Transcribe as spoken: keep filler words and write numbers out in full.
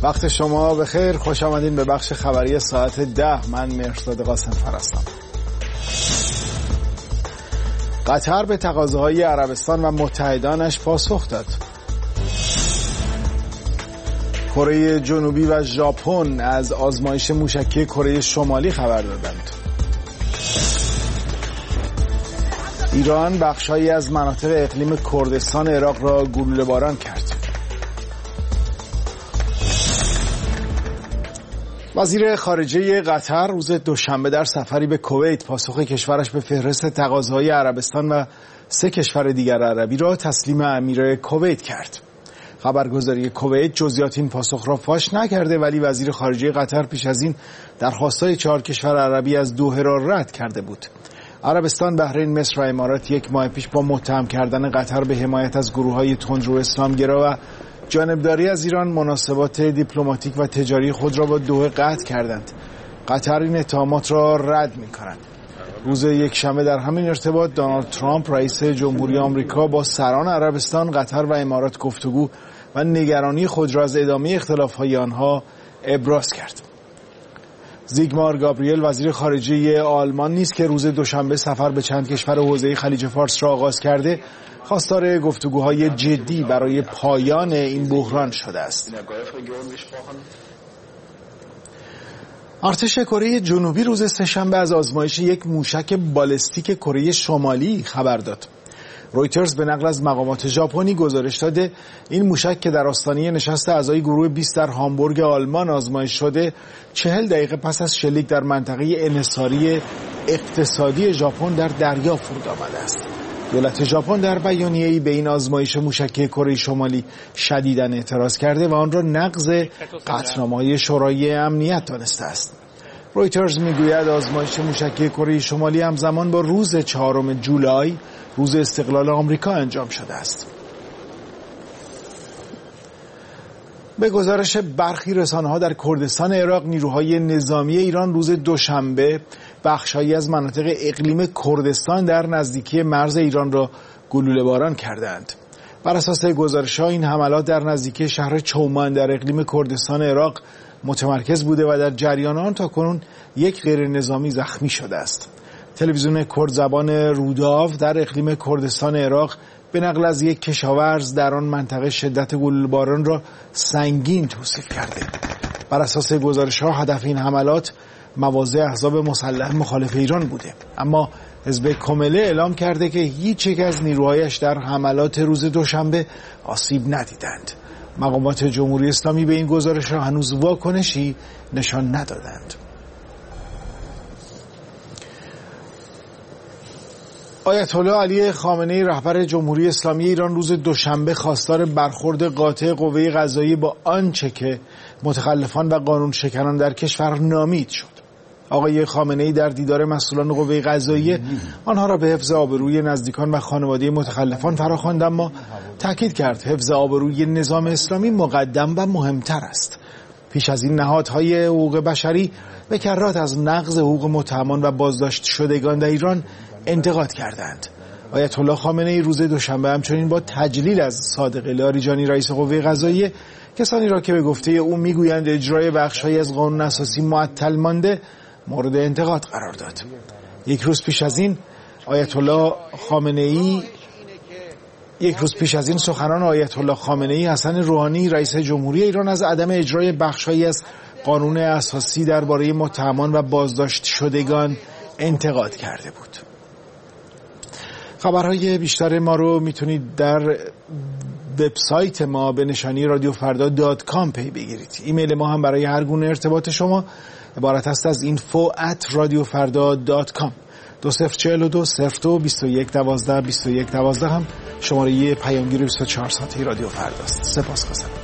وقت شما بخیر، خوش آمدین به بخش خبری ساعت ده. من مهرزاد قاسم هستم. قطر به تقاضاهای عربستان و متحدانش پاسخ داد. کره جنوبی و ژاپن از آزمایش موشکی کره شمالی خبر دادند. ایران بخش‌هایی از مناطق اقلیم کردستان عراق را گلوله‌باران کرد. وزیر خارجه قطر روز دوشنبه در سفری به کویت پاسخ کشورش به فهرست تقاضاهای عربستان و سه کشور دیگر عربی را تسلیم امیر کویت کرد. خبرگزاری کویت جزئیات این پاسخ را فاش نکرده، ولی وزیر خارجه قطر پیش از این درخواست‌های چهار کشور عربی از دوحه را رد کرده بود. عربستان، بحرین، مصر و امارات یک ماه پیش با متهم کردن قطر به حمایت از گروه‌های تندرو اسلامگرا و جانبداری از ایران مناسبات دیپلماتیک و تجاری خود را با دوحه قطع کردند. قطر این اتهامات را رد می‌کند. روز یکشنبه در همین ارتباط دونالد ترامپ رئیس جمهوری آمریکا با سران عربستان، قطر و امارات گفتگو و نگرانی خود را از ادامه اختلاف‌های آنها ابراز کرد. زیگمار گابریل وزیر خارجه آلمان نیز که روز دوشنبه سفر به چند کشور حوزه خلیج فارس را آغاز کرده، خواستار گفتگوهای جدی برای پایان این بحران شده است. ارتش کره جنوبی روز سه‌شنبه از آزمایش یک موشک بالستیک کره شمالی خبر داد. رویترز به نقل از مقامات ژاپنی گزارش داده این موشک که در آستانه نشست اعضای گروه بیست در هامبورگ آلمان آزمایش شده، چهل دقیقه پس از شلیک در منطقه انحصاری اقتصادی ژاپن در دریا فرود آمده است. دولت ژاپن در بیانیه‌ای به این آزمایش موشکی کره شمالی شدیداً اعتراض کرده و آن را نقض قطعنامه‌های شورای امنیت دانسته است. رویترز میگوید آزمایش موشکی کره شمالی همزمان با روز چهارم جولای، روز استقلال آمریکا، انجام شده است. به گزارش برخی رسانه‌ها در کردستان عراق، نیروهای نظامی ایران روز دوشنبه بخش‌هایی از مناطق اقلیم کردستان در نزدیکی مرز ایران را گلوله‌باران کردند. بر اساس گزارش‌ها این حملات در نزدیکی شهر چومان در اقلیم کردستان عراق متمرکز بوده و در جریان آن تاکنون یک غیر نظامی زخمی شده است. تلویزیون کرد زبان روداو در اقلیم کردستان عراق به نقل از یک کشاورز در آن منطقه شدت گلوله‌باران را سنگین توصیف کرده. بر اساس گزارش‌ها هدف این حملات مواضع احزاب مسلح مخالف ایران بوده، اما حزب کمله اعلام کرده که هیچ یک از نیروهایش در حملات روز دوشنبه آسیب ندیدند. مقامات جمهوری اسلامی به این گزارش‌ها هنوز واکنشی نشان ندادند. آیت الله علی خامنه‌ای رهبر جمهوری اسلامی ایران روز دوشنبه خواستار برخورد قاطع قوه قضاییه با آنچه که متخلفان و قانون شکنان در کشور نامید شد. آقای خامنه‌ای در دیدار مسئولان قوه قضاییه آنها را به حفظ آبروی نزدیکان و خانواده متخلفان فراخواند، اما تاکید کرد حفظ آبروی نظام اسلامی مقدم و مهمتر است. پیش از این نهادهای حقوق بشری به کرات از نقض حقوق متهمان و بازداشت شدگان در ایران انتقاد کردند. آیت الله خامنه‌ای روز دوشنبه همچنین با تجلیل از صادق لاریجانی رئیس قوه قضاییه، کسانی را که به گفته او میگویند اجرای بخش‌هایی از قانون اساسی معطل مانده، مورد انتقاد قرار داد. یک روز پیش از این آیت الله خامنه‌ای یک روز پیش از این سخنان آیت الله خامنه‌ای حسن روحانی رئیس جمهوری ایران از عدم اجرای بخش‌هایی از قانون اساسی درباره متهمان و بازداشت شدگان انتقاد کرده بود. خبرهای بیشتر ما رو میتونید در وبسایت ما به نشانی رادیو فردا دات کام پی بگیرید. ایمیل ما هم برای هر گونه ارتباط شما عبارت است از اینفو ات رادیو فردا دات کام. دو صفر چهل دو صفر دو بیست و یک دوازده بیست و یک دوازده هم شماره پیامگیر بیست و چهار ساعته رادیو فرداست. سپاسگزارم.